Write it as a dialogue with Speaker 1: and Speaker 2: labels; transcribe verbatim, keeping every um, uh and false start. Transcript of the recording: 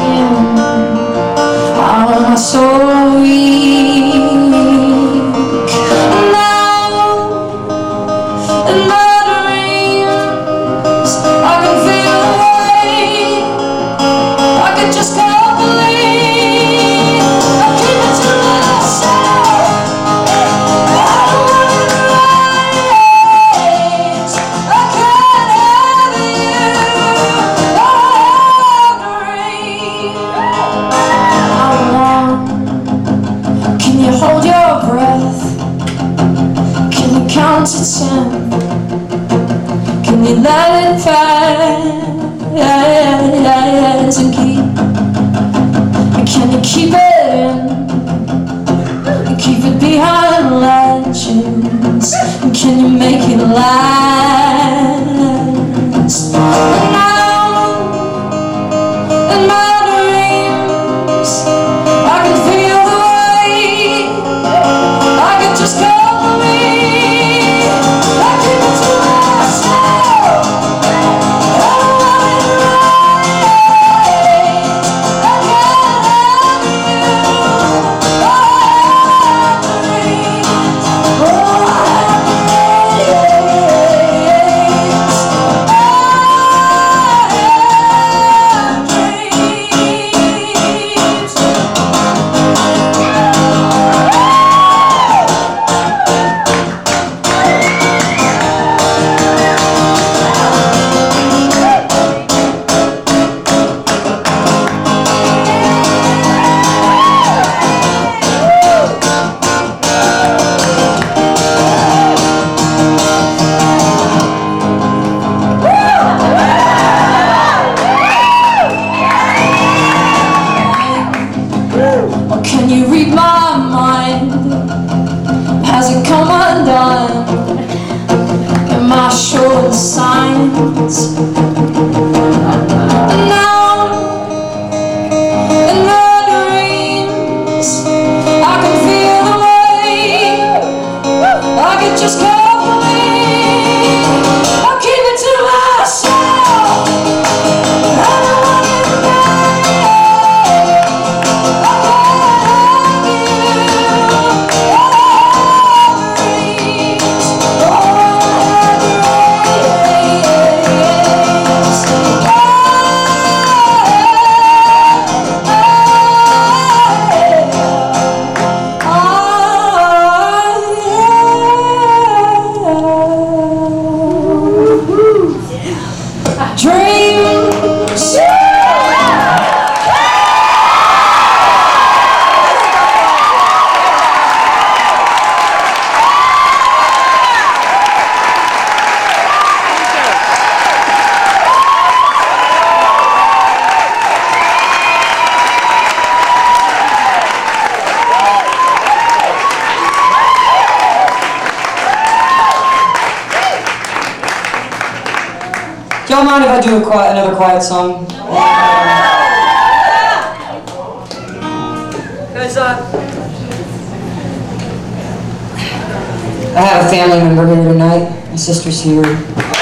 Speaker 1: skin. I'm so weak now. In my dreams, I can feel the weight. I can just can't believe I keep it to myself. I don't want to rise. I can't have you. I want. Can you hold your breath? Can you count to ten? Can you let it pass and keep? Can you keep it in? Keep it behind legends? Can you make it last? Now, in my dreams, I can feel the weight. I can just go believe. I keep it to myself. I don't want it right. I can't have you. Can you read my mind? Has it come undone? Am I sure the signs? Now, in my dreams, I can feel the weight. I can just can't believe I keep it to myself. I don't want it right. I can't have you. Dreams.
Speaker 2: Do y'all mind if I do a quiet, another quiet song? Guys, uh, I have a family member here tonight. My sister's here.